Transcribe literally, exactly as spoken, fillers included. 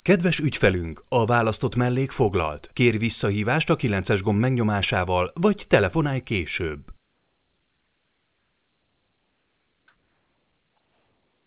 Kedves ügyfelünk, a választott mellék foglalt. Kérj visszahívást a kilences gomb megnyomásával, vagy telefonálj később.